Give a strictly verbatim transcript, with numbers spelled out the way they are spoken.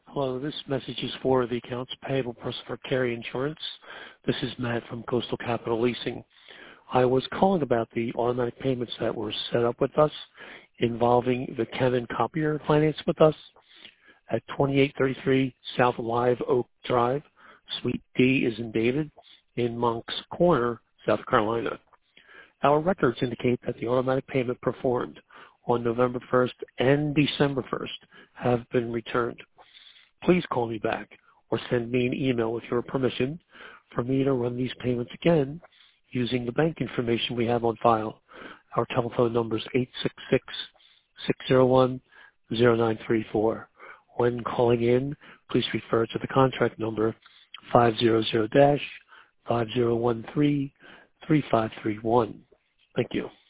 Hello, this message is for the accounts payable person for Carry Insurance. This is Matt from Coastal Capital Leasing. I was calling about the automatic payments that were set up with us involving the Canon copier finance with us at twenty-eight thirty-three South Live Oak Drive, Suite D is in David, in Moncks Corner, South Carolina. Our records indicate that the automatic payment performed on November first and December first have been returned. Please call me back or send me an email with your permission for me to run these payments again using the bank information we have on file. Our telephone number is eight six six, six zero one, zero nine three four. When calling in, please refer to the contract number five hundred, five zero one three, three five three one. Thank you.